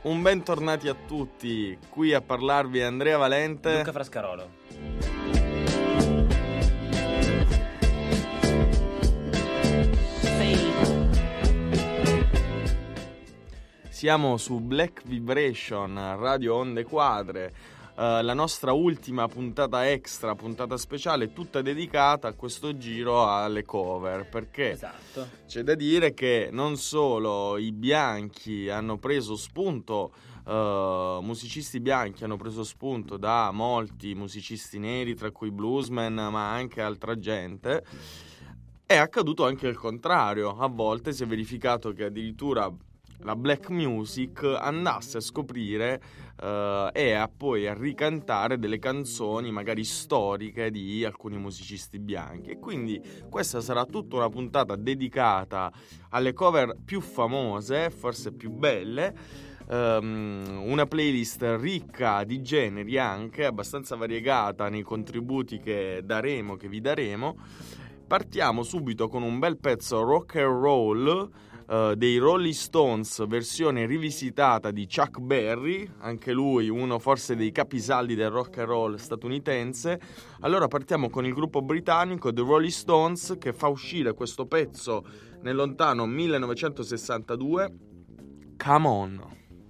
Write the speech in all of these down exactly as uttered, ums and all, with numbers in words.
un bentornati a tutti, qui a parlarvi Andrea Valente, Luca Frascarolo. Siamo su Black Vibration, Radio Onde Quadre, uh, la nostra ultima puntata extra, puntata speciale, tutta dedicata a questo giro alle cover, perché esatto. C'è da dire che non solo i bianchi hanno preso spunto, uh, musicisti bianchi hanno preso spunto da molti musicisti neri, tra cui bluesman, ma anche altra gente. È accaduto anche il contrario, a volte si è verificato che addirittura la black music andasse a scoprire uh, e a poi a ricantare delle canzoni magari storiche di alcuni musicisti bianchi, e quindi questa sarà tutta una puntata dedicata alle cover più famose, forse più belle, um, una playlist ricca di generi, anche abbastanza variegata nei contributi che daremo, che vi daremo. Partiamo subito con un bel pezzo rock and roll Uh, dei Rolling Stones, versione rivisitata di Chuck Berry, anche lui uno forse dei capisaldi del rock and roll statunitense. Allora partiamo con il gruppo britannico The Rolling Stones, che fa uscire questo pezzo nel lontano millenovecentosessantadue, Come On.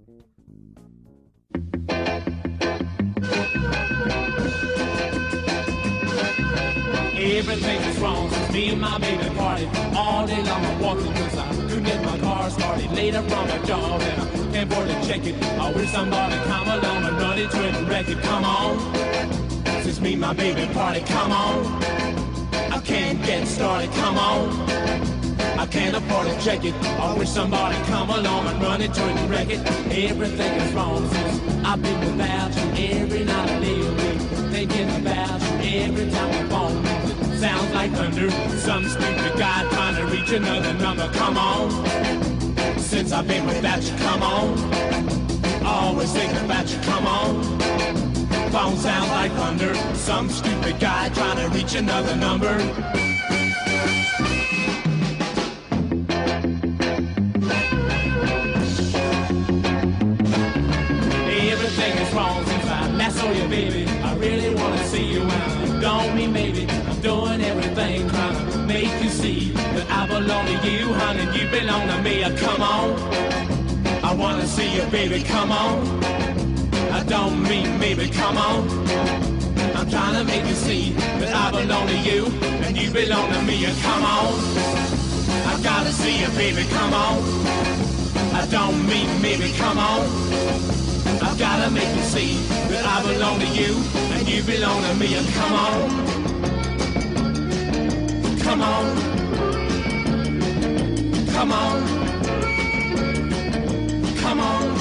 Everything is wrong since me and my baby party. All day long I'm walking cause I couldn't get my car started. Later from my job and I can't afford to check it. I wish somebody come along and run it to it and wreck it. Come on, since me and my baby party, come on. I can't get started, come on. I can't afford to check it. I wish somebody come along and run it to it and wreck it. Everything is wrong since I've been without you. Every night I lay awake thinking about you. Every time my phone rings it sounds like thunder. Some stupid guy trying to reach another number. Come on, since I've been without you, come on. Always thinking about you, come on. Phone sounds like thunder. Some stupid guy trying to reach another number. Everything is wrong since I last saw you, baby. I really wanna see you and don't me, maybe. I'm doing everything trying to make you see that I belong to you, honey, you belong to me. Come on, I wanna see you, baby, come on. I don't mean maybe, come on. I'm trying to make you see that I belong to you and you belong to me. Come on, I gotta see you, baby, come on. I don't mean maybe, come on. I've gotta make you see that I belong to you and you belong to me. And come on, come on, come on, come on.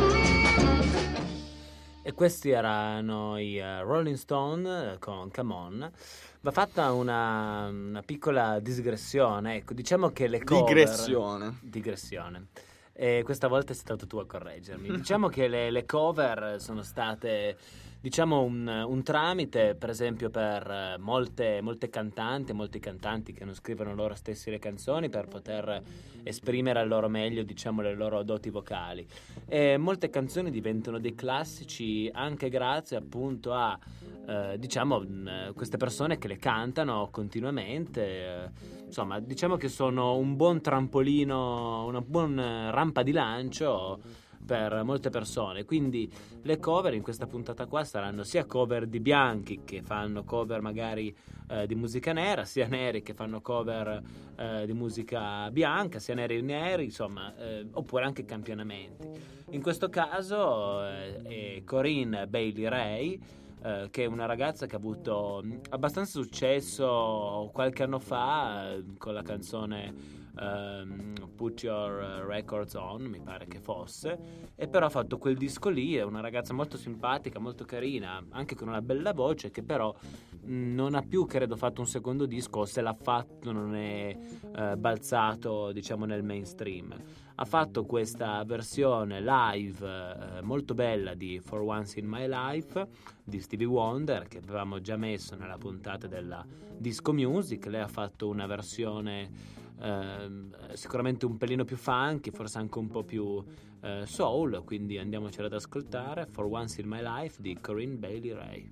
E questi erano i uh, Rolling Stone con Come On. Va fatta una, una piccola digressione, ecco, diciamo che le cover... Digressione. Digressione. E questa volta sei stato tu a correggermi. Diciamo che le, le cover sono state, diciamo, un, un tramite, per esempio, per molte, molte cantanti, molti cantanti che non scrivono loro stessi le canzoni per poter esprimere al loro meglio, diciamo, le loro doti vocali. E molte canzoni diventano dei classici anche grazie appunto a eh, diciamo queste persone che le cantano continuamente. Eh, insomma, diciamo che sono un buon trampolino, una buona rampa di lancio per molte persone. Quindi le cover in questa puntata qua saranno sia cover di bianchi che fanno cover magari eh, di musica nera, sia neri che fanno cover eh, di musica bianca, sia neri e neri, insomma, eh, oppure anche campionamenti. In questo caso eh, è Corinne Bailey Rae, eh, che è una ragazza che ha avuto abbastanza successo qualche anno fa eh, con la canzone Um, Put Your Records On, mi pare che fosse, e però ha fatto quel disco lì. È una ragazza molto simpatica, molto carina, anche con una bella voce, che però mh, non ha più, credo, fatto un secondo disco, o se l'ha fatto non è uh, balzato, diciamo, nel mainstream. Ha fatto questa versione live uh, molto bella di For Once in My Life, di Stevie Wonder, che avevamo già messo nella puntata della Disco Music. Lei ha fatto una versione eh, sicuramente un pelino più funky, forse anche un po' più eh, soul, quindi andiamocela ad ascoltare. For Once in My Life di Corinne Bailey Rae.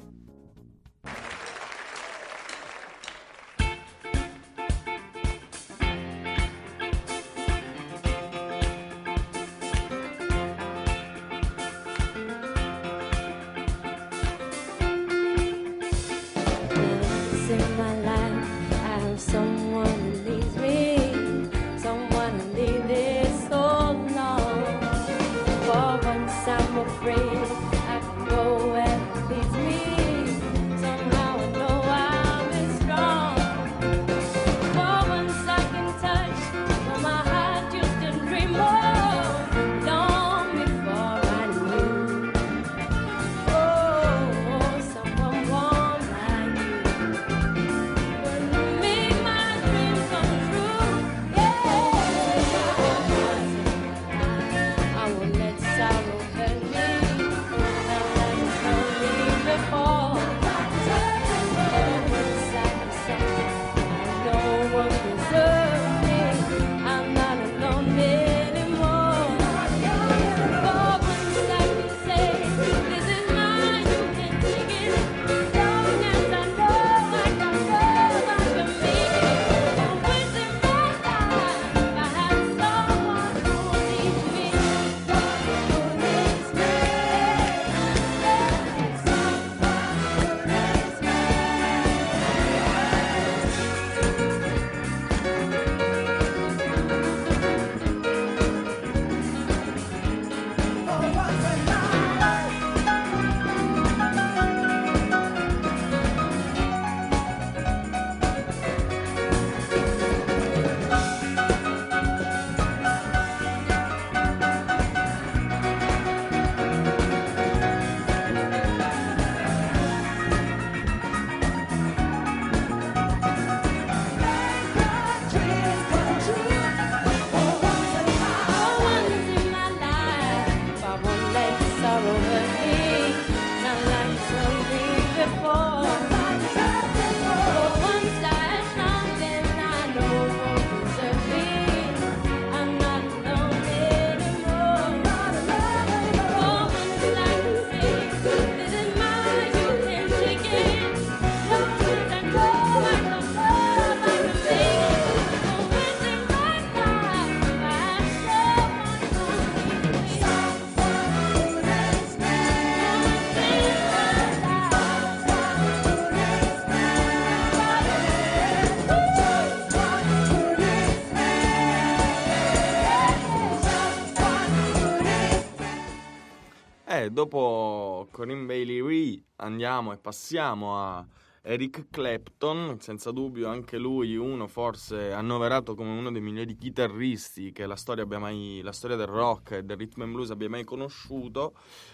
Eh, dopo Corinne Bailey Rae andiamo e passiamo a Eric Clapton, senza dubbio anche lui uno forse annoverato come uno dei migliori chitarristi che la storia abbia mai, la storia del rock e del rhythm and blues abbia mai conosciuto.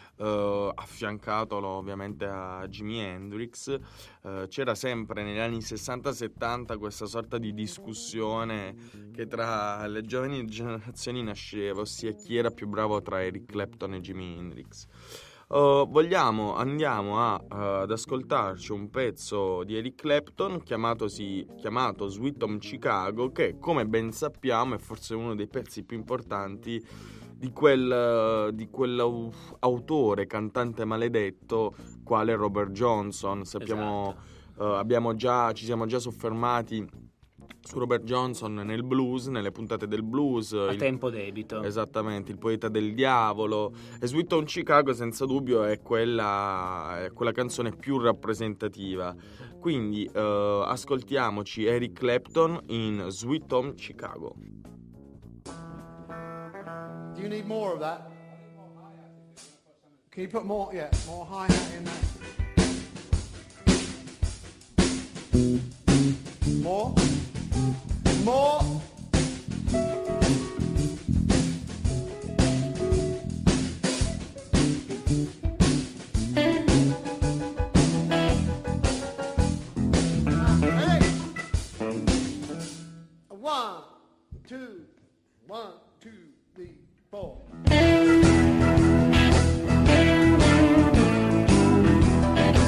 Uh, affiancatolo ovviamente a Jimi Hendrix. Uh, c'era sempre negli anni sessanta settanta questa sorta di discussione che tra le giovani generazioni nasceva, ossia chi era più bravo tra Eric Clapton e Jimi Hendrix. Uh, vogliamo, andiamo a, uh, ad ascoltarci un pezzo di Eric Clapton chiamatosi, chiamato Sweet Home Chicago, che come ben sappiamo è forse uno dei pezzi più importanti di quel di quell'autore, cantante maledetto quale Robert Johnson. Sappiamo, esatto. uh, abbiamo già, ci siamo già soffermati su Robert Johnson nel blues, nelle puntate del blues. A il, tempo debito. Esattamente, il poeta del diavolo. E Sweet Home Chicago senza dubbio è quella, è quella canzone più rappresentativa. Quindi uh, ascoltiamoci Eric Clapton in Sweet Home Chicago. Do you need more of that? Can you put more? Yeah, more hi-hat in that. More? More? Ready? One, two, one, two, three, four.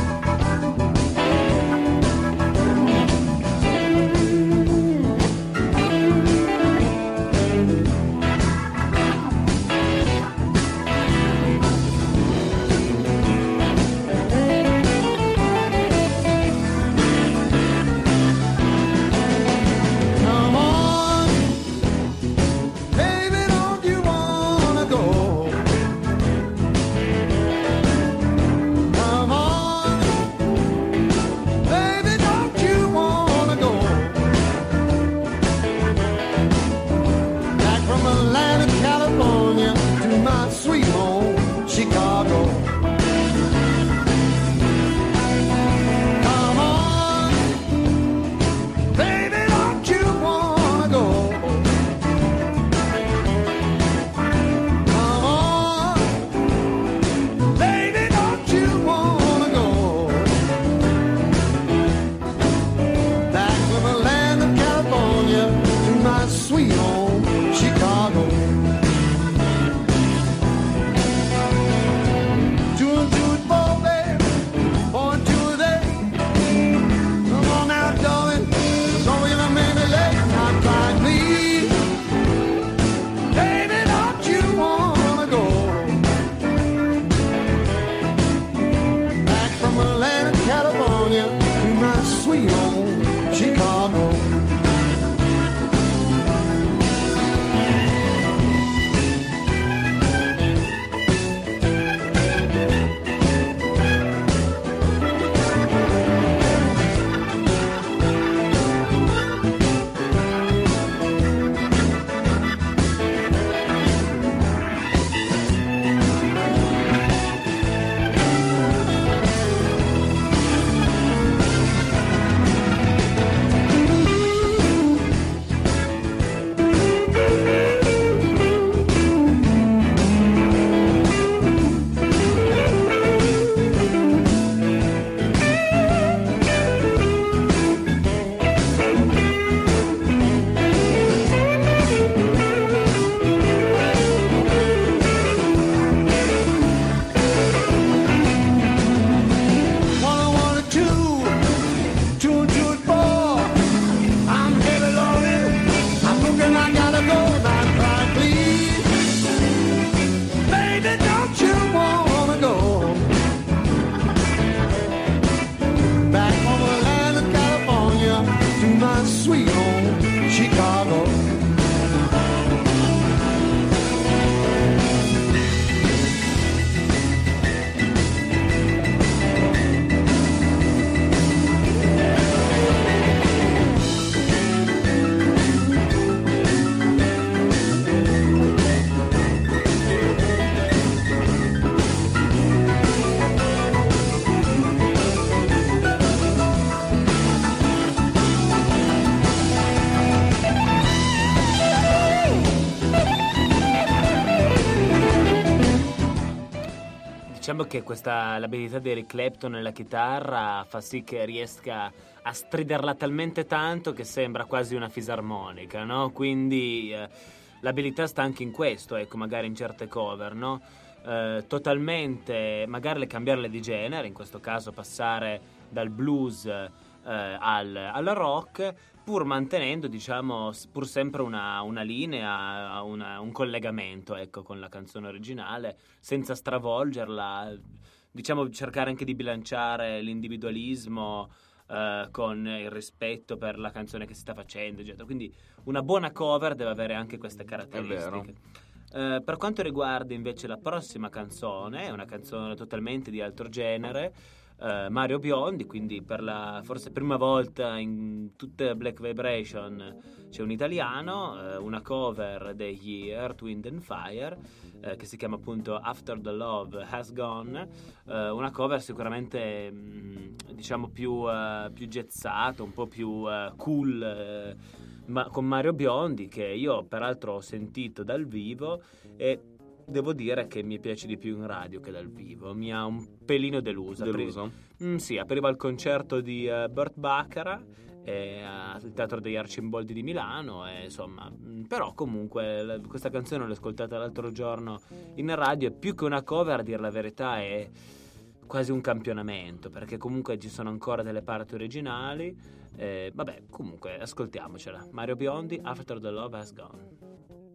che questa l'abilità di Eric Clapton nella chitarra fa sì che riesca a striderla talmente tanto che sembra quasi una fisarmonica, no? Quindi eh, l'abilità sta anche in questo, ecco, magari in certe cover, no? Eh, totalmente, magari le cambiarle di genere, in questo caso passare dal blues eh, al, al rock, pur mantenendo, diciamo, pur sempre una, una linea, una, un collegamento, ecco, con la canzone originale, senza stravolgerla, diciamo, cercare anche di bilanciare l'individualismo Uh, con il rispetto per la canzone che si sta facendo, eccetera. Quindi una buona cover deve avere anche queste caratteristiche. Uh, per quanto riguarda invece la prossima canzone, è una canzone totalmente di altro genere, uh, Mario Biondi, quindi per la forse prima volta in tutte Black Vibration c'è un italiano, uh, una cover degli Earth, Wind and Fire, uh, che si chiama appunto After the Love Has Gone, uh, una cover sicuramente mh, diciamo più, uh, più jazzata, un po' più uh, cool, uh, ma con Mario Biondi, che io peraltro ho sentito dal vivo e devo dire che mi piace di più in radio che dal vivo. Mi ha un pelino deluso. Deluso? Mm, sì, apriva al concerto di uh, Burt Bacharach eh, al Teatro degli Arcimboldi di Milano e, insomma, mh, però comunque la, questa canzone l'ho ascoltata l'altro giorno in radio e più che una cover, a dir la verità, è quasi un campionamento, perché comunque ci sono ancora delle parti originali. Eh, vabbè, comunque ascoltiamocela. Mario Biondi, After the Love Has Gone.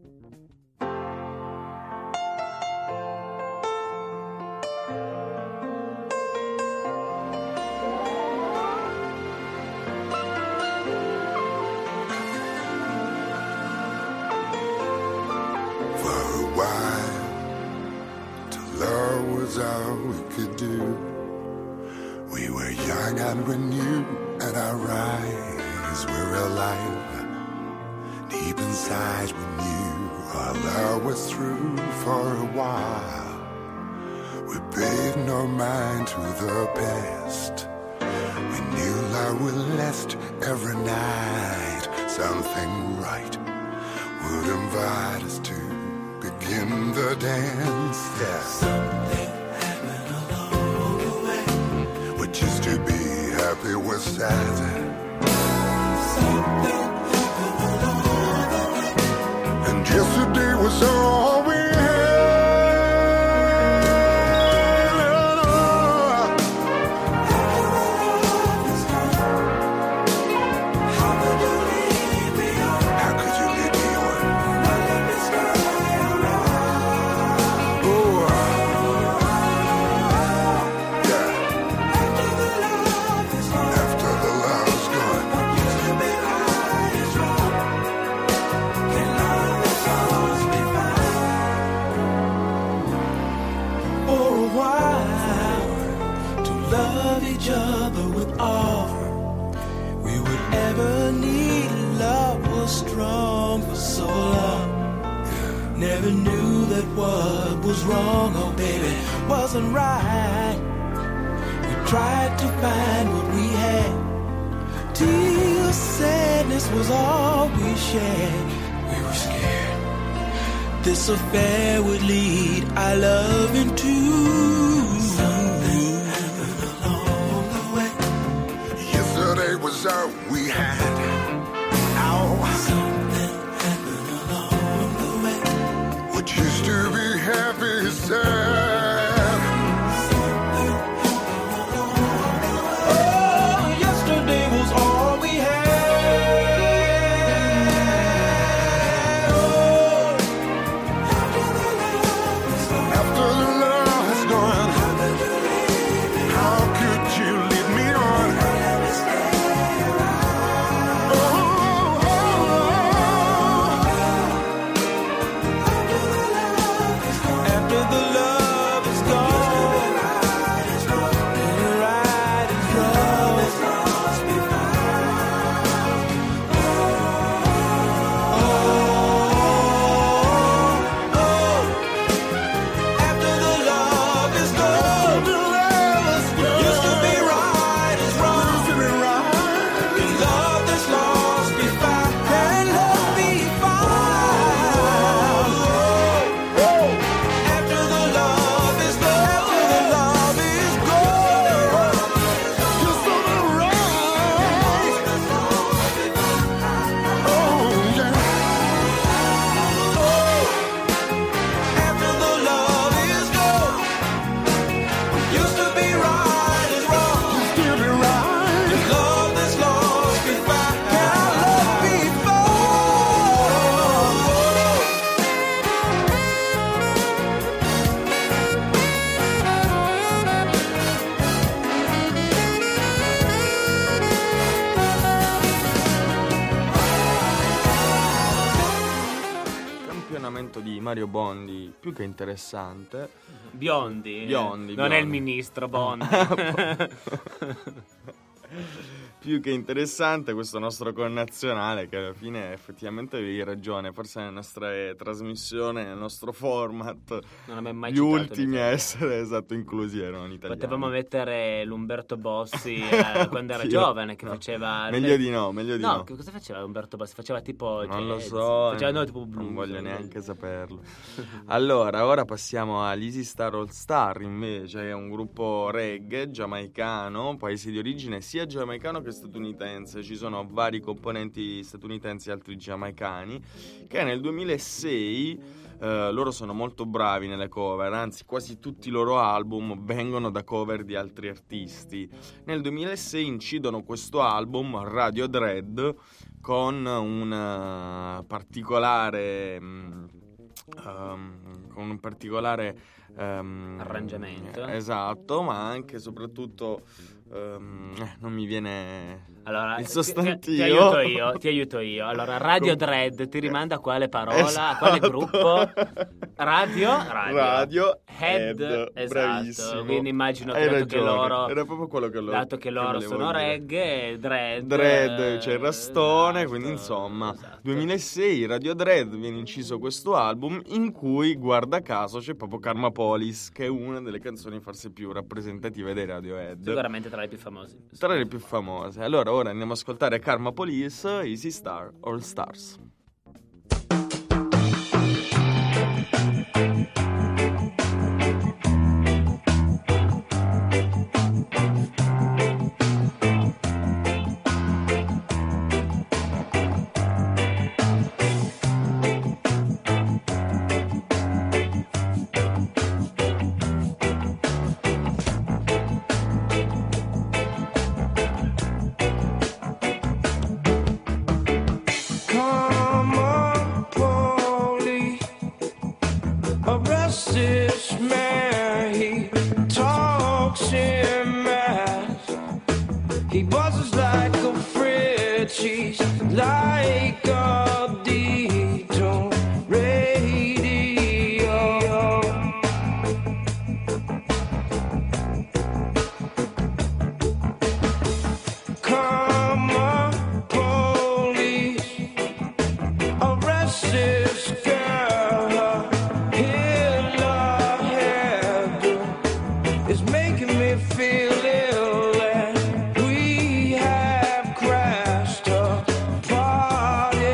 All we could do. We were young and we knew, and our eyes were alive. Deep inside we knew our love was through for a while. We paid no mind to the past. We knew love would last every night. Something right would invite us to begin the dance. Yeah. Something used to be happy was sad. Something and yesterday was all we was wrong, oh baby, wasn't right. We tried to find what we had, till sadness was all we shared. We were scared this affair would lead our love into something happened along the way. Yesterday was all we had. Oh, something happened along the way. What used to be happy is sad. Oh, yesterday was all we had. Oh, after the love has gone, how could you lead me on? Mario Bondi più che interessante. Biondi? Biondi, non Biondi. è il ministro Bondi. Più che interessante questo nostro connazionale, che alla fine effettivamente avevi ragione, forse nella nostra eh, trasmissione, nel nostro format, Non abbiamo mai gli citato ultimi a l'Italia. essere esatto inclusi erano italiani. Potevamo mettere l'Umberto Bossi eh, quando era Anch'io. giovane, che No. faceva... Meglio di no, meglio di No, no. che cosa faceva Umberto Bossi? Faceva tipo Non lo jazz, so, faceva eh, no, tipo blues. non voglio neanche saperlo. Allora, ora passiamo all'Easy Star All Star, invece è un gruppo reggae giamaicano, paese di origine sia giamaicano che statunitense. Ci sono vari componenti statunitensi e altri giamaicani, che nel duemilasei eh, loro sono molto bravi nelle cover, anzi quasi tutti i loro album vengono da cover di altri artisti. Nel duemilasei incidono questo album Radio Dread con un uh, particolare um, um, con un particolare um, Arrangiamento. esatto, ma anche e soprattutto um, eh, non mi viene Allora, il ti- sostantivo. Ti, ti aiuto io, ti aiuto io. Allora, Radio Com- Dread ti rimanda a quale parola, a Esatto. quale gruppo? Radio? Radio. Radio Head, Head, esatto. bravissimo. Quindi immagino che Hai dato che ragione, loro era proprio quello che, lo, dato che loro volevo sono dire. reggae, Dread. Dread, eh, c'è il rastone, esatto, quindi insomma, esatto. duemilasei Radio Dread viene inciso questo album in cui, guarda caso, c'è proprio Karma Police, che è una delle canzoni forse più rappresentative dei Radiohead. Sicuramente tra le più famose. Tra le più famose. Allora, ora andiamo a ascoltare Karma Police, Easy Star All Stars. Come on, police, arrest this man. He talks in mass. He buzzes like a fridge. He's like a D-tone radio. Come on, police, arrest this girl. Her Hitler head is making me feel ill, and we have crashed a party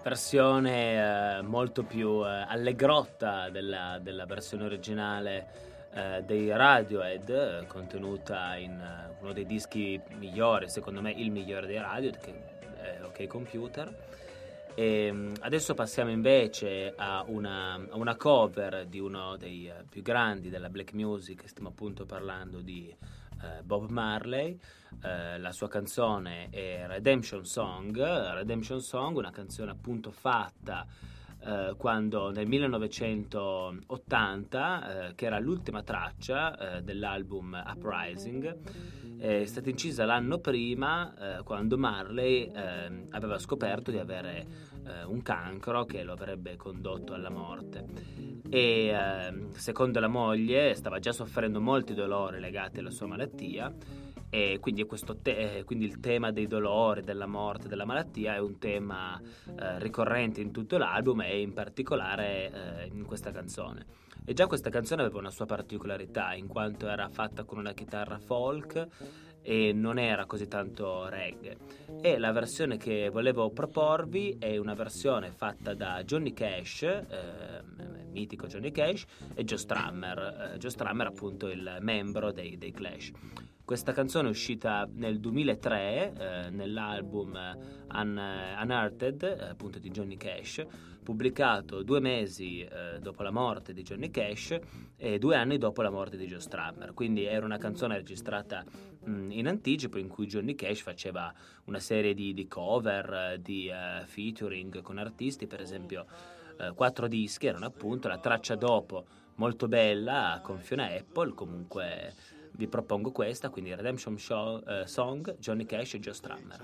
versione eh, molto più eh, allegrotta della, della versione originale eh, dei Radiohead, eh, contenuta in uh, uno dei dischi migliori, secondo me il migliore dei Radiohead, che è OK Computer. E adesso passiamo invece a una, a una cover di uno dei uh, più grandi della black music. Stiamo appunto parlando di uh, Bob Marley. Uh, la sua canzone è Redemption Song. Redemption Song, una canzone appunto fatta uh, quando nel millenovecentottanta, uh, che era l'ultima traccia uh, dell'album Uprising, è stata incisa l'anno prima, uh, quando Marley uh, aveva scoperto di avere uh, un cancro che lo avrebbe condotto alla morte. E uh, secondo la moglie stava già soffrendo molti dolori legati alla sua malattia. E quindi, questo te- quindi il tema dei dolori, della morte, della malattia è un tema eh, ricorrente in tutto l'album e in particolare eh, in questa canzone. E già questa canzone aveva una sua particolarità, in quanto era fatta con una chitarra folk e non era così tanto reggae. E la versione che volevo proporvi è una versione fatta da Johnny Cash, eh, mitico Johnny Cash, e Joe Strummer, eh, Joe Strummer appunto il membro dei, dei Clash. Questa canzone è uscita nel duemilatré eh, nell'album Un- Unearthed, eh, appunto di Johnny Cash, pubblicato due mesi eh, dopo la morte di Johnny Cash e due anni dopo la morte di Joe Strummer. Quindi era una canzone registrata mh, in anticipo, in cui Johnny Cash faceva una serie di, di cover, di uh, featuring con artisti, per esempio uh, quattro dischi erano appunto. La traccia dopo, molto bella, con Fiona Apple. Comunque vi propongo questa, quindi Redemption Show, uh, Song, Johnny Cash e Joe Strummer.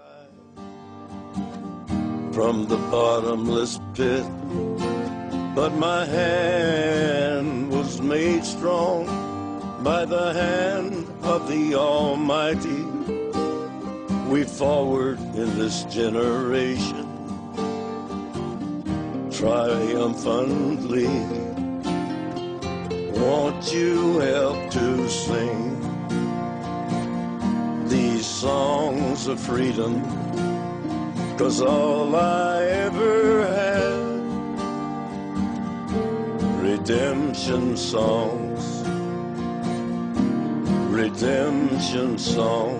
From the bottomless pit, but my hand was made strong by the hand of the Almighty. We forward in this generation triumphantly. Won't you help to sing these songs of freedom? 'Cause all I ever had, redemption songs, redemption songs.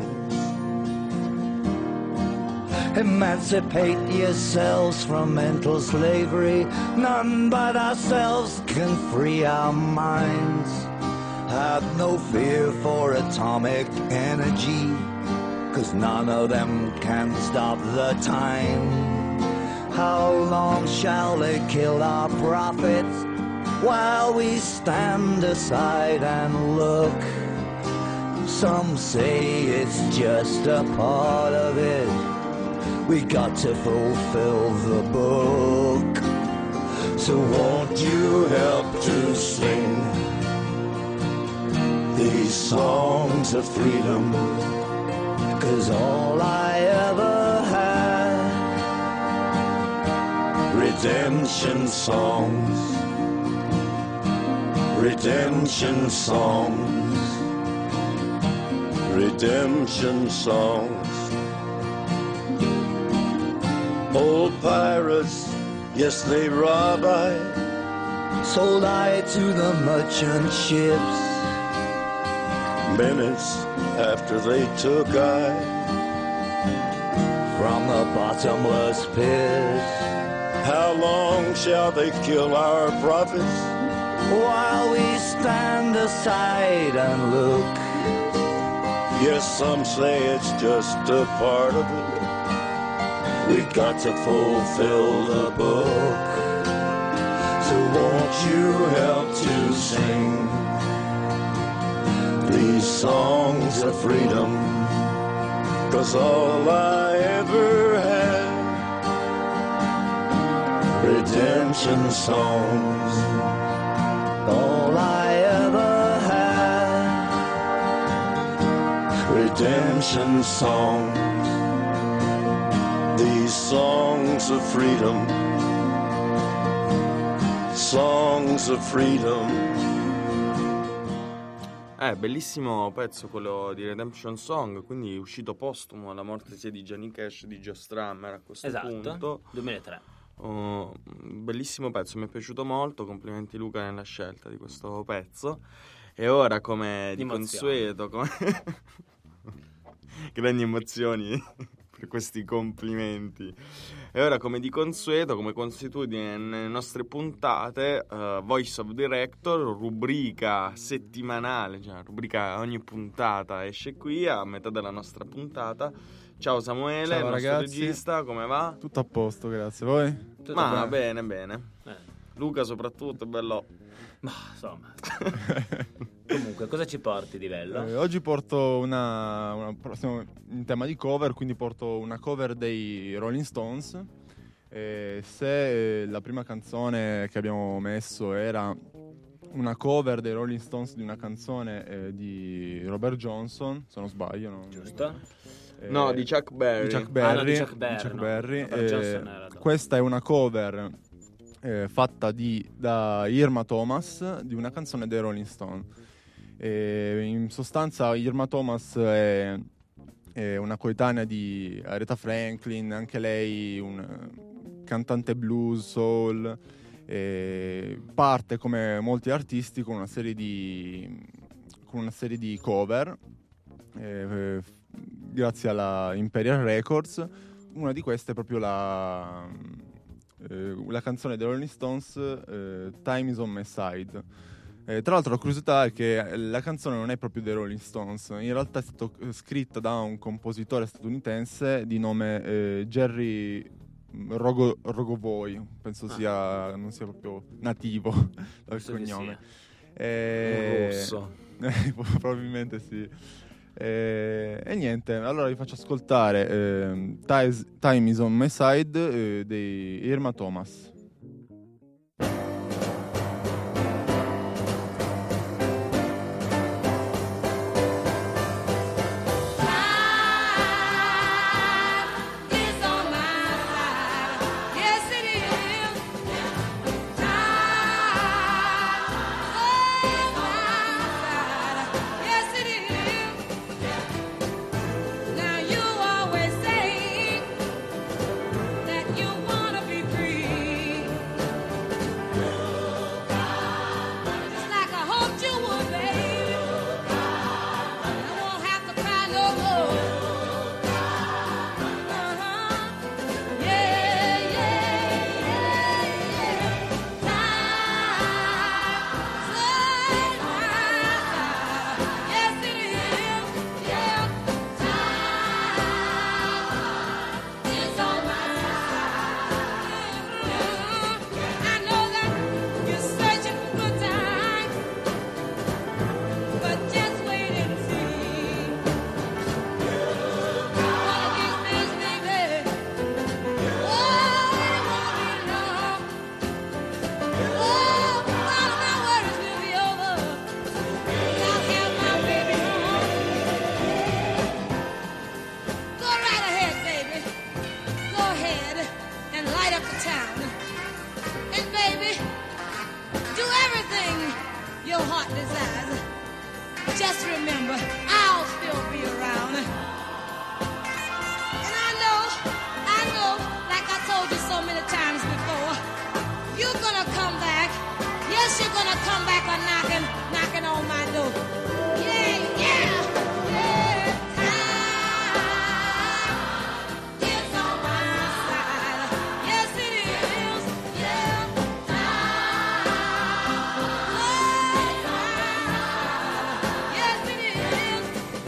Emancipate yourselves from mental slavery. None but ourselves can free our minds. Have no fear for atomic energy, 'cause none of them can stop the time. How long shall they kill our prophets while we stand aside and look? Some say it's just a part of it. We got to fulfill the book. So won't you help to sing these songs of freedom? 'Cause all I ever had, redemption songs, redemption songs, redemption songs. Old pirates, yes, they rob I, sold I to the merchant ships. Minutes after they took I from the bottomless pit. How long shall they kill our prophets while we stand aside and look? Yes, some say it's just a part of it. We got to fulfill the book. So won't you help to sing these songs of freedom? 'Cause all I ever had, redemption songs. All I ever had, redemption songs. These songs of freedom, songs of freedom. Eh, bellissimo pezzo quello di Redemption Song, quindi uscito postumo alla morte sia di Johnny Cash che di Joe Strummer a questo Esatto, punto. duemilatré. Oh, bellissimo pezzo, mi è piaciuto molto, complimenti Luca nella scelta di questo pezzo. E ora, come di Emozioni. consueto, come... grandi emozioni per questi complimenti. E ora, come di consueto, come consuetudine nelle nostre puntate, uh, Voice of Director, rubrica settimanale, cioè rubrica ogni puntata esce qui a metà della nostra puntata. Ciao Samuele, Ciao, il nostro ragazzi. regista, come va? Tutto a posto, grazie. Voi? Tutto Ma bene? bene, bene. Eh, Luca soprattutto, bello. ma insomma. Comunque, cosa ci porti di bello? Eh, oggi porto una, una siamo in tema di cover, quindi porto una cover dei Rolling Stones. Eh, se eh, la prima canzone che abbiamo messo era una cover dei Rolling Stones di una canzone eh, di Robert Johnson, se non sbaglio, no? Giusto? Eh, No, di Chuck Berry. di Chuck Ah, no, Berry, di Chuck Berry, no. Berry. Robert Eh, Johnson era dopo. questa è una cover eh, fatta di, da Irma Thomas di una canzone dei Rolling Stone. Eh, in sostanza Irma Thomas è, è una coetanea di Aretha Franklin, anche lei un cantante blues, soul, eh, parte come molti artisti con una serie di, con una serie di cover eh, grazie alla Imperial Records. Una di queste è proprio la, eh, la canzone dei Rolling Stones, eh, Time Is On My Side. Eh, tra l'altro la curiosità è che la canzone non è proprio dei Rolling Stones, in realtà è stata scritta da un compositore statunitense di nome eh, Jerry Rogo, Rogovoy, penso Ah. sia non sia proprio nativo dal Penso che cognome. sia. Eh, Rosso. probabilmente sì. Eh, e niente, allora vi faccio ascoltare eh, Ties- Time Is On My Side eh, di Irma Thomas. Just remember, I'll still be around. And I know, I know, like I told you so many times before, you're gonna come back. Yes, you're gonna come back a knocking, knocking on my door. Yeah, yeah, yeah. Time is on my side. Yes, it is. Yeah. Time. Yes, it is.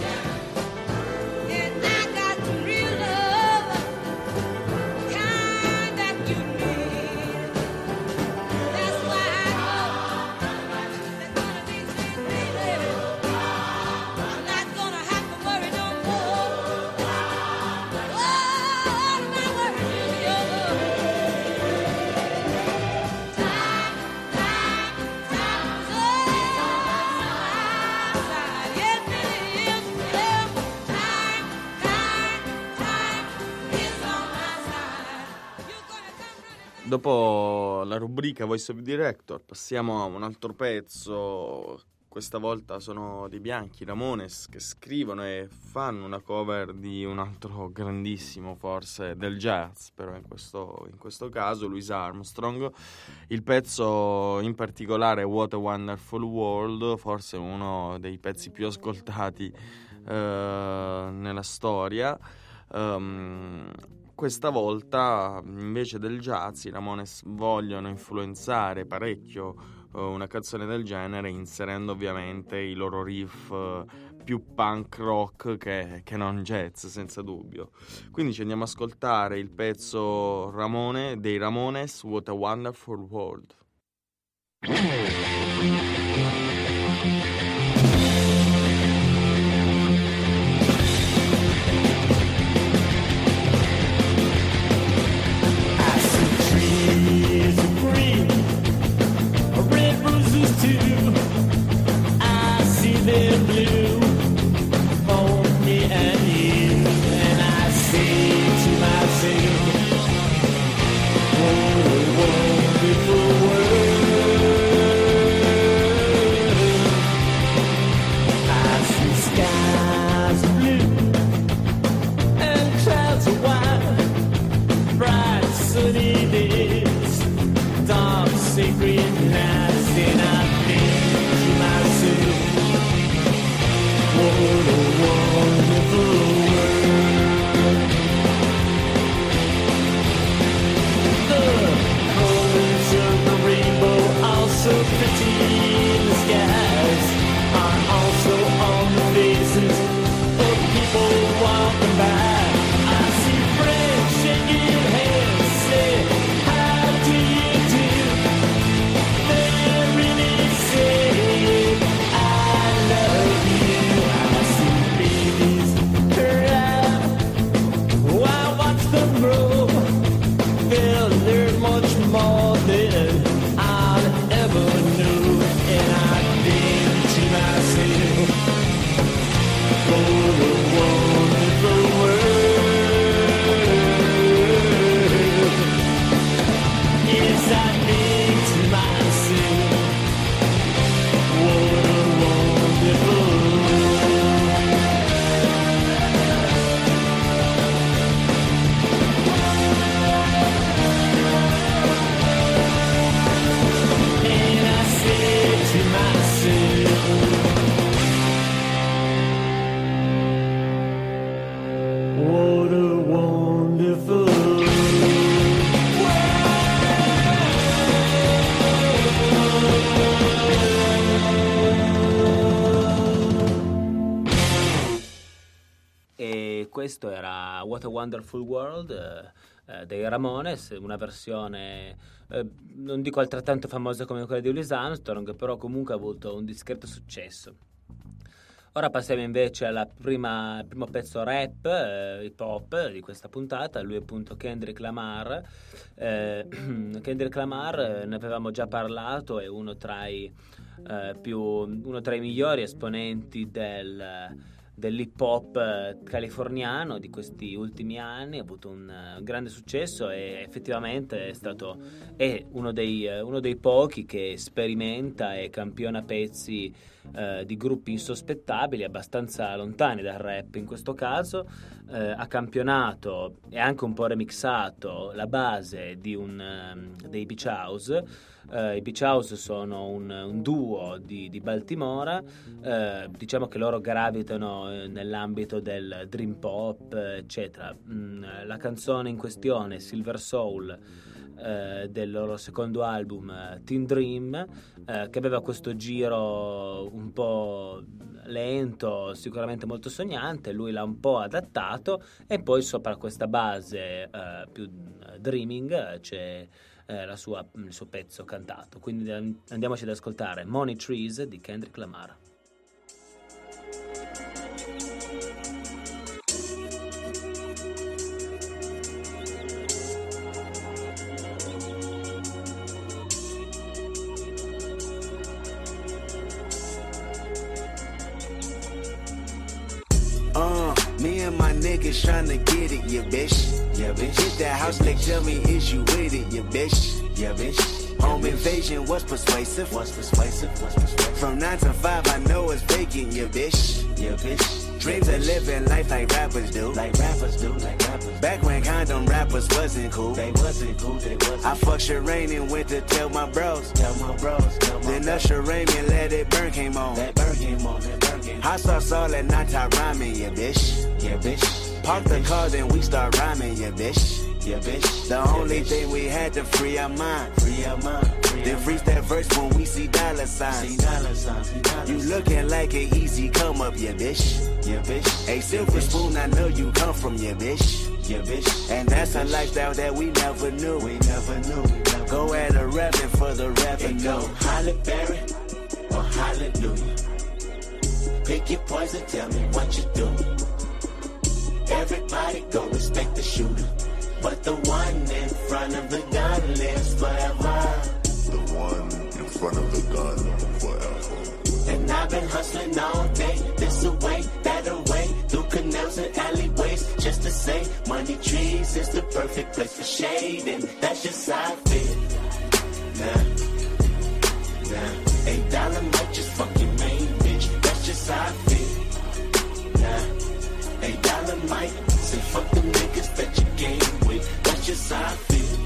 And I got the real love, kind that you need. That's why I know that one of these days, baby, I'm not gonna have to worry no more. All my worries will be over. Time, time, time is on my side. Yes, it is. Yeah. Time, time, time is on my side. You're gonna come running. Dopo la rubrica Voice of Director passiamo a un altro pezzo questa volta sono dei bianchi, Ramones, che scrivono e fanno una cover di un altro grandissimo, forse del jazz, però in questo, in questo caso Louis Armstrong. Il pezzo in particolare, What a Wonderful World, forse uno dei pezzi più ascoltati uh, nella storia. Um, questa volta invece del jazz i Ramones vogliono influenzare parecchio una canzone del genere, inserendo ovviamente i loro riff più punk rock che, che non jazz, senza dubbio. Quindi ci andiamo ad ascoltare il pezzo Ramone dei Ramones, What a Wonderful World. They're blue for me and you, and I say to myself, what a wonderful world. I see skies blue and clouds of white, bright sunny days, dark sacred nights, and I think to myself, what a wonderful world. The colors of the rainbow are so pretty in the skies, are also on the faces of people walking by. I see friends shaking hands, say, how do you do? They're really saying, I love you. More than I'll ever know, and I think to myself, what a wonderful world. Yes, I think to myself, what a wonderful What a wonderful E questo era What a Wonderful World eh, eh, dei Ramones, una versione eh, non dico altrettanto famosa come quella di Louis Armstrong, però comunque ha avuto un discreto successo. Ora passiamo invece al primo pezzo rap, eh, hip hop di questa puntata. Lui è appunto Kendrick Lamar. Eh, Kendrick Lamar, eh, ne avevamo già parlato, è uno tra i, eh, più, uno tra i migliori esponenti del, dell'hip hop californiano di questi ultimi anni. Ha avuto un uh, grande successo e effettivamente è stato è uno dei, uh, uno dei pochi che sperimenta e campiona pezzi Uh, di gruppi insospettabili, abbastanza lontani dal rap in questo caso. Uh, ha campionato e anche un po' remixato la base di un, um, dei Beach House. Uh, I Beach House sono un, un duo di, di Baltimora, uh, diciamo che loro gravitano nell'ambito del dream pop, eccetera. Mm, la canzone in questione, Silver Soul, Uh, del loro secondo album uh, Teen Dream, uh, che aveva questo giro un po' lento, sicuramente molto sognante. Lui l'ha un po' adattato e poi sopra questa base uh, più uh, dreaming uh, c'è uh, la sua, il suo pezzo cantato. Quindi andiamoci ad ascoltare Money Trees di Kendrick Lamar. Me and my niggas tryna get it, yeah, bitch. Yeah, bitch. Hit that house, they tell me, is you with it, yeah, bitch. Yeah, bitch. Home invasion was persuasive. Was persuasive. Was persuasive. From nine to five, I know it's vacant, yeah, bitch. Yeah, bitch. Dreams of living life like rappers do. Like rappers do, like rappers. Back when condom rappers wasn't cool. They wasn't cool, they wasn't. I fucked Shireen and went to tell my bros. Tell my bros, tell my Then bros. Usher Raymond Let It Burn came on. That burn came on, that burn came on. Hot sauce all that night I rhyming, yeah, bitch. Yeah, bitch. Park yeah, the bitch. Car, then we start rhyming, yeah, bitch. Yeah, bitch. The yeah, only bitch. Thing we had to free our mind. Free our mind. Free then freeze that verse when we see dollar signs. See dollar signs. See dollar you looking like an easy come up, yeah, bitch. Yeah, bitch. A silver yeah, spoon, I know you come from, yeah, bitch. Yeah, bitch. And that's yeah, a lifestyle that we never knew. We never knew. We never go at a revenue for the revenue. Go Halle Berry or Hallelujah. Pick your poison, tell me what you do. Everybody go respect the shooter. But the one in front of the gun lives forever. The one in front of the gun forever. And I've been hustling all day, this away, that away, through canals and alleyways, just to say, money trees is the perfect place for shade, and that's just how I feel. Nah, nah, eight dollar might just fuck your main bitch, that's just how I feel. Nah, eight dollar might say fuck the niggas that you game with, that's just how I feel.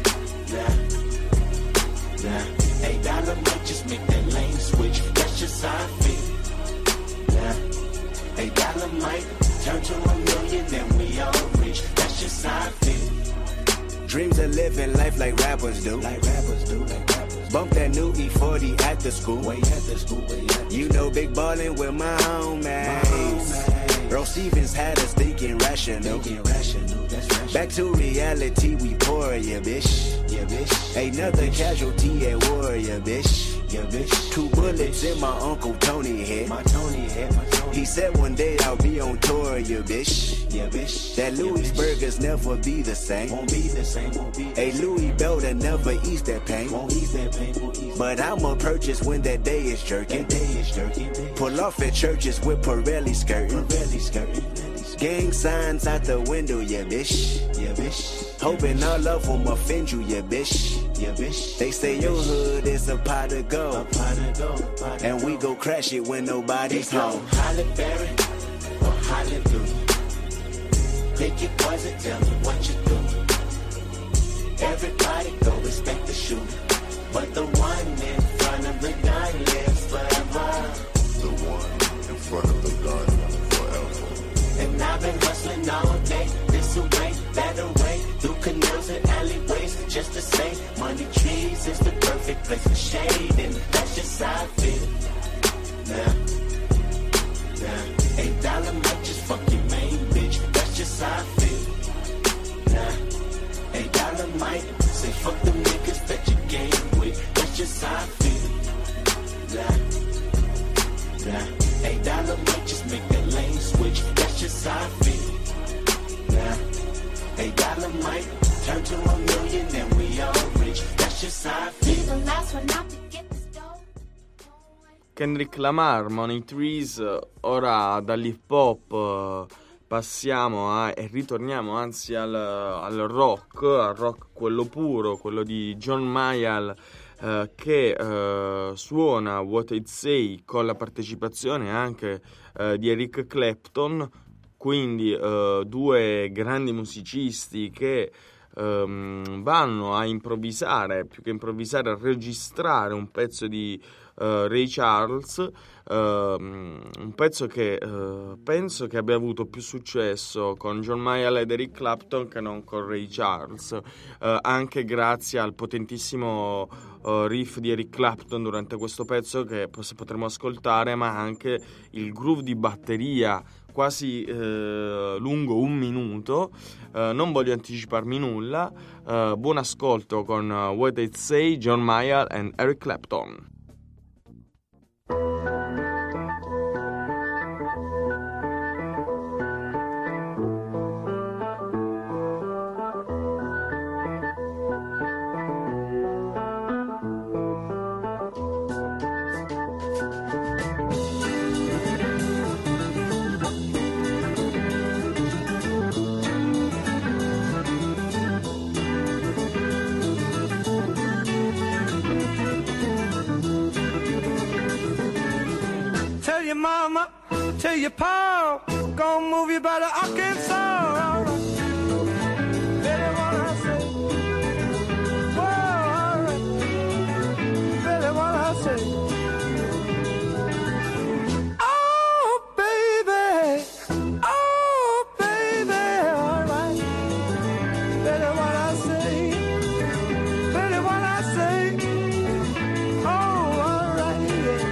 Nah, nah, eight dollar might just make that lane switch, that's just how I feel. Nah, eight dollar might turn to a million and we all rich, that's just how I feel. Dreams of living life like rappers do. Like rappers do, like rappers. Bump that new E forty at the school. Way at the school, way at the school. You know big ballin' with my homies. Bro Stevens had us thinking rational. Thinking rational, that's rational. Back to reality, we pour, yeah, bitch. Yeah, bitch. Another casualty at war, yeah, bitch. Yeah, bitch. Two bullets in my Uncle Tony head. My Tony head, my Tony. He said one day I'll be on tour, yeah, bitch. Yeah, bitch. That Louisburgers yeah, never be the same. Won't be the same, won't be the same. A Louis Belder never ease that pain. Won't ease that pain, won't ease that But I'ma purchase when that day is jerking. That day is jerking. Pull off at churches with Pirelli skirting. Pirelli skirting. Gang signs out the window, yeah, bitch. Yeah, bitch. Hoping all of them offend you, yeah, bitch. Yeah, bitch. They say your hood is a pot of gold. A pot of gold. Pot of and we go crash it when nobody's home. Halle Berry or Hallelujah. Pick your poison, tell me what you do. Everybody go respect the shooter. But the one in front of the gun lives forever. The one in front of the gun forever. And I've been hustling all day, this away, that away, through canals and alleyways, just to say, money trees is the perfect place for shade, and that's just how I feel. Nah, nah, eight dollar might just fuck your main bitch, that's just how I feel. Nah, eight dollar might say fuck them niggas that you game with, that's just how I feel. Nah, nah, eight dollar might just make that lane switch, that's just how I feel. Nah, eight dollar might turn to a million and we all rich, that's just how I feel. The last one out to get this dough. Kendrick Lamar, Money Trees. Ora dall'hip hop passiamo a, e ritorniamo anzi al, al rock, al rock quello puro, quello di John Mayall, eh, che eh, suona What I'd Say con la partecipazione anche eh, di Eric Clapton, quindi eh, due grandi musicisti che ehm, vanno a improvvisare, più che improvvisare, a registrare un pezzo di Uh, Ray Charles, uh, un pezzo che uh, penso che abbia avuto più successo con John Mayall ed Eric Clapton che non con Ray Charles, uh, anche grazie al potentissimo uh, riff di Eric Clapton durante questo pezzo che potremo ascoltare, ma anche il groove di batteria quasi uh, lungo un minuto. Uh, non voglio anticiparmi nulla. Uh, buon ascolto con uh, What I'd Say, John Mayall and Eric Clapton. mama, tell your pa, gonna move you by the Arkansas. All right. Baby, what I say? Whoa, all right. Baby, what I say? Oh, baby. Oh, baby, all right. Baby, what I say? Baby, what I say? Oh, all right, yeah.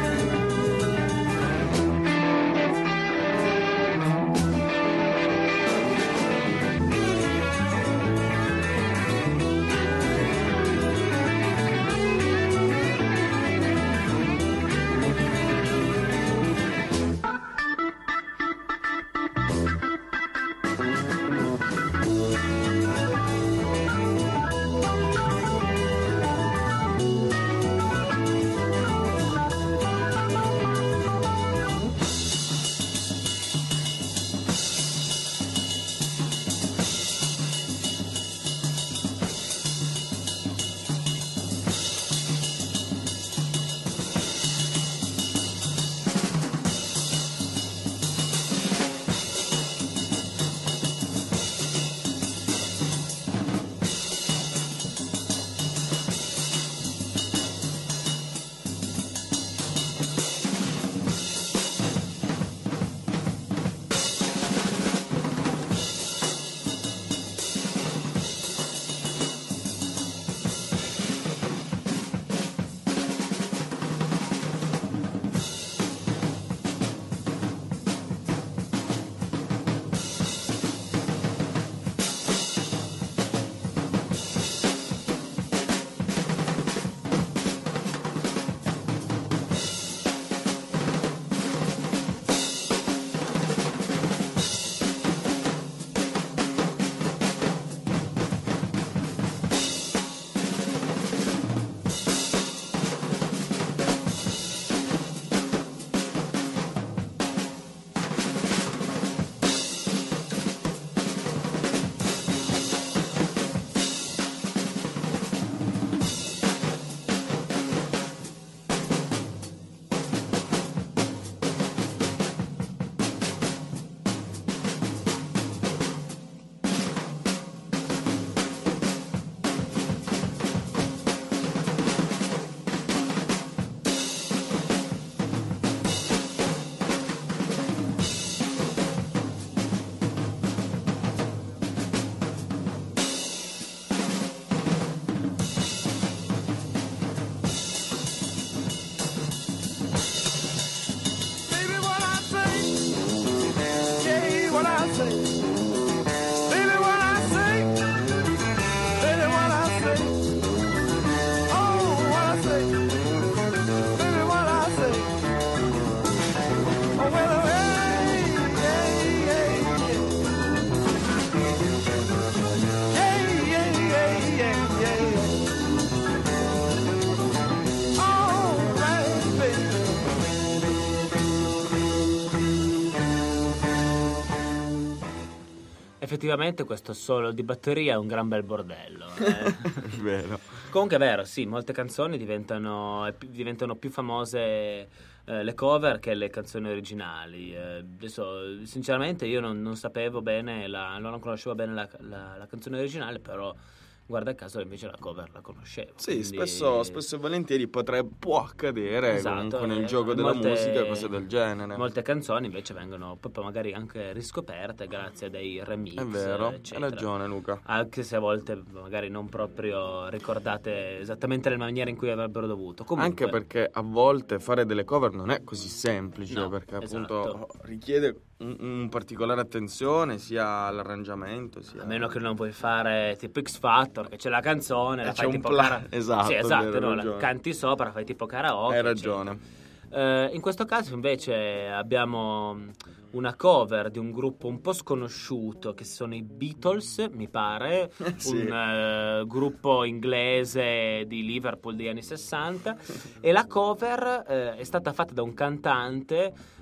Effettivamente questo solo di batteria è un gran bel bordello. Eh. Vero. Comunque è vero, sì, molte canzoni diventano, diventano più famose eh, le cover che le canzoni originali. Eh, adesso, sinceramente, io non, non sapevo bene, la, non conoscevo bene la, la, la canzone originale, però guarda caso invece la cover la conoscevo. Sì, quindi... spesso, spesso e volentieri potrebbe, può accadere Esatto, comunque nel eh, gioco della molte- musica, cose del genere. Molte canzoni invece vengono proprio magari anche riscoperte grazie a dei remix. È vero, eccetera. hai ragione Luca. Anche se a volte magari non proprio ricordate esattamente nella maniera in cui avrebbero dovuto. Comunque, Anche perché a volte fare delle cover non è così semplice, No, perché esatto. appunto richiede un, un particolare attenzione sia all'arrangiamento sia... a meno che non puoi fare tipo X Factor, che c'è la canzone, Eh, la c'è fai un tipo pla- cara- esatto, sì, è esatto, vero, no, hai la ragione. canti sopra, fai tipo karaoke. Hai eccetera. ragione. Eh, in questo caso invece abbiamo una cover di un gruppo un po' sconosciuto che sono i Beatles, mi pare, Sì. un eh, gruppo inglese di Liverpool degli anni sessanta, e la cover eh, è stata fatta da un cantante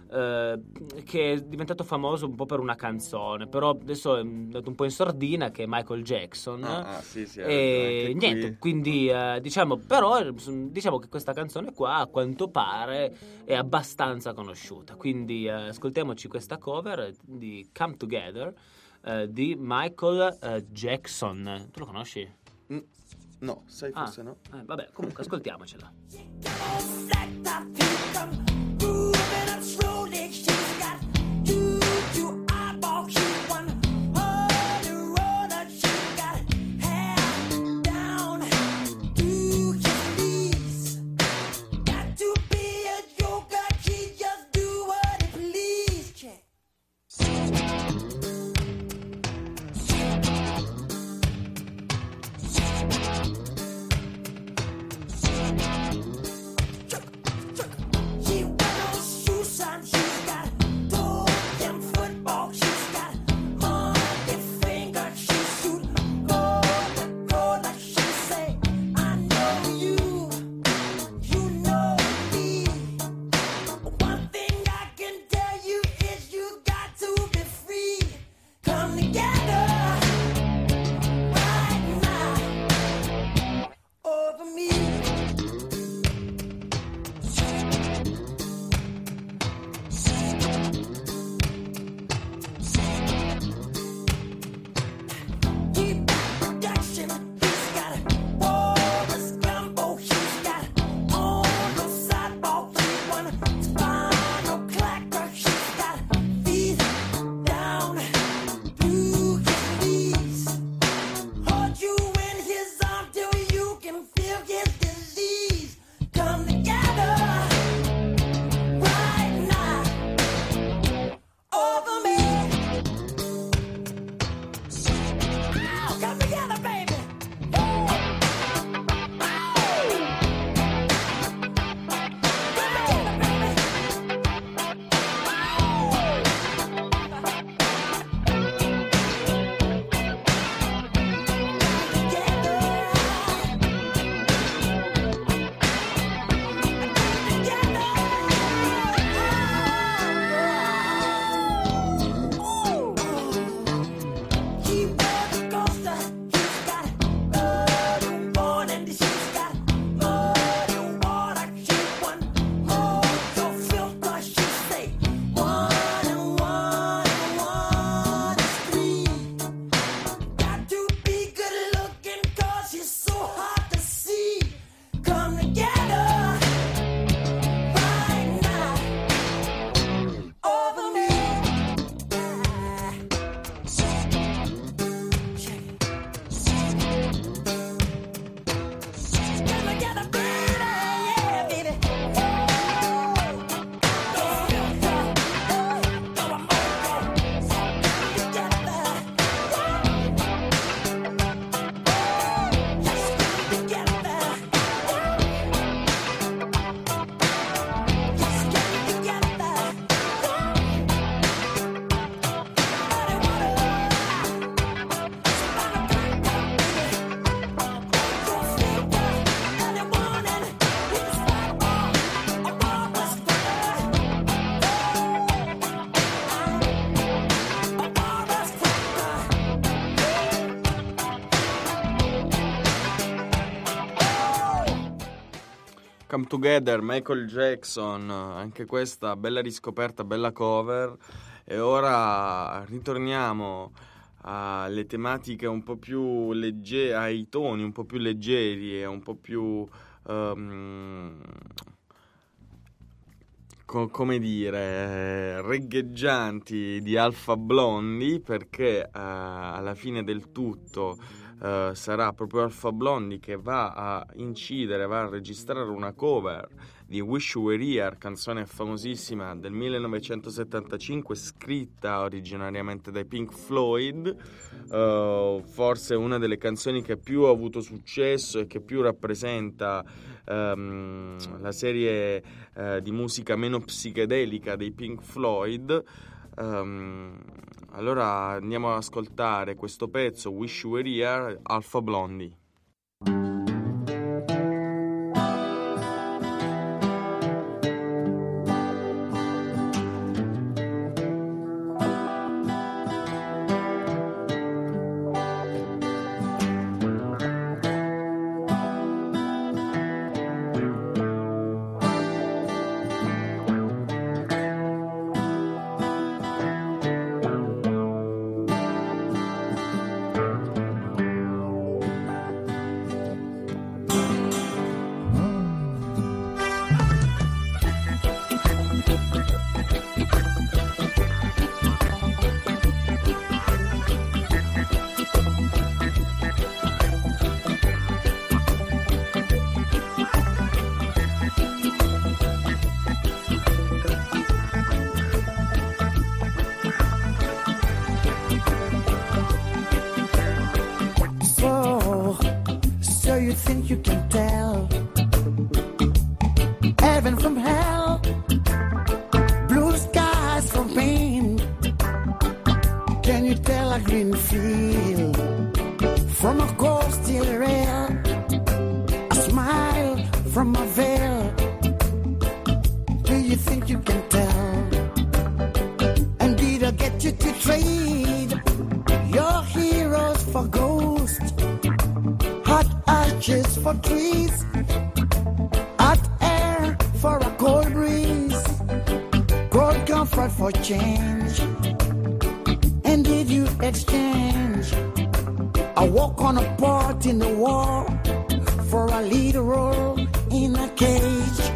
eh, che è diventato famoso un po' per una canzone, però adesso è andato un po' in sordina, che è Michael Jackson. Ah, ah, sì, sì, E anche niente, qui. quindi eh, diciamo, però diciamo che questa canzone qua a quanto pare è abbastanza conosciuta, quindi eh, ascoltiamoci questa cover di Come Together eh, di Michael eh, Jackson. Tu lo conosci? Mm, no, sai, Ah, forse no. eh, vabbè, comunque ascoltiamocela. Come Together, Michael Jackson, anche questa bella riscoperta, bella cover. E ora ritorniamo alle tematiche un po' più leggere, ai toni un po' più leggeri e un po' più um, co- come dire, regheggianti di Alpha Blondy, perché uh, alla fine del tutto uh, sarà proprio Alpha Blondy che va a incidere, va a registrare una cover di Wish You Were Here, canzone famosissima del millenovecentosettantacinque, scritta originariamente dai Pink Floyd, uh, forse una delle canzoni che più ha avuto successo e che più rappresenta um, la serie uh, di musica meno psichedelica dei Pink Floyd. Um, allora andiamo ad ascoltare questo pezzo, Wish You Were Here, Alpha Blondy. think you can tell heaven from hell, blue skies from pain? Can you tell a green field from a cold steel rail, a smile from a veil? Do you think you can tell? And did I get you to trade your heroes for ghosts, hot ashes for trees, hot air for a cold breeze, cold comfort for change? And did you exchange a walk on a part in the war for a lead role in a cage?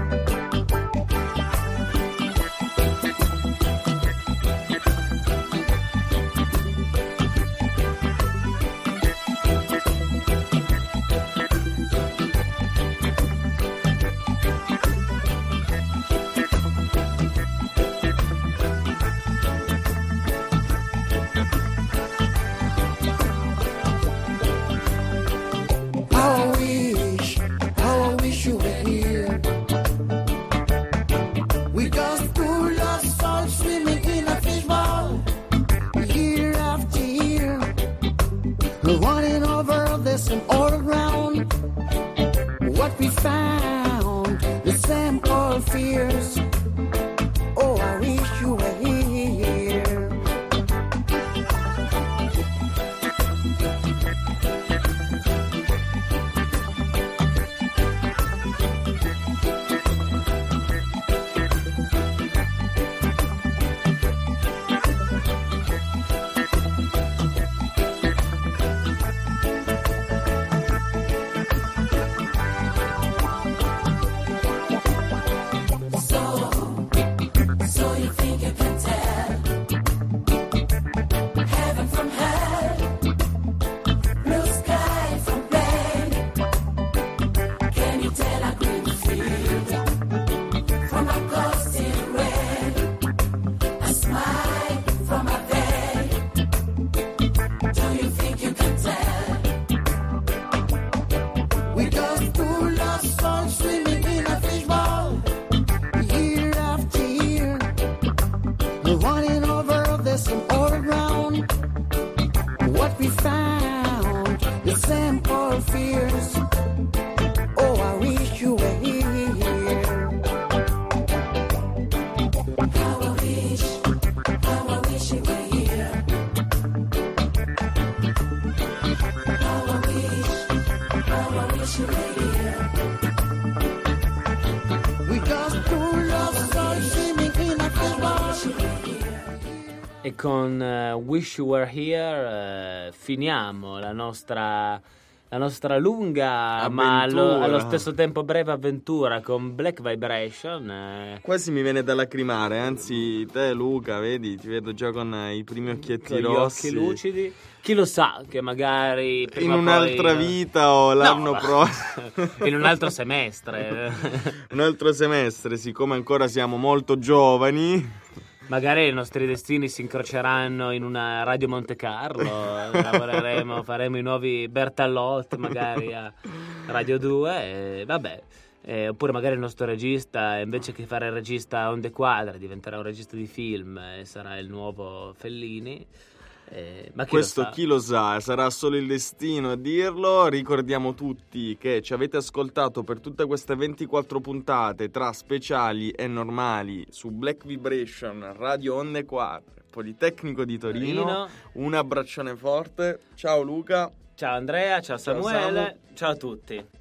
E con uh, Wish You Were Here uh, finiamo la nostra, la nostra lunga avventura, ma allo, allo stesso tempo breve avventura con Black Vibration. Eh. Quasi mi viene da lacrimare, anzi te Luca, vedi, ti vedo già con i primi occhietti con rossi. Gli occhi lucidi. Chi lo sa che magari prima in un'altra poi... vita o l'anno no, prossimo in un altro semestre un altro semestre, siccome ancora siamo molto giovani, magari i nostri destini si incroceranno in una Radio Monte Carlo, lavoreremo, faremo i nuovi Bertallot magari a Radio due e vabbè. Eh, oppure magari il nostro regista, invece che fare il regista on the quadra, diventerà un regista di film e sarà il nuovo Fellini. Eh, ma chi questo lo sa? Chi lo sa, sarà solo il destino a dirlo. Ricordiamo tutti che ci avete ascoltato per tutte queste ventiquattro puntate tra speciali e normali su Black Vibration Radio Onde Quadre, Politecnico di Torino. Torino. Un abbraccione forte. Ciao Luca. Ciao Andrea, ciao, ciao Samuele, Samu. ciao a tutti.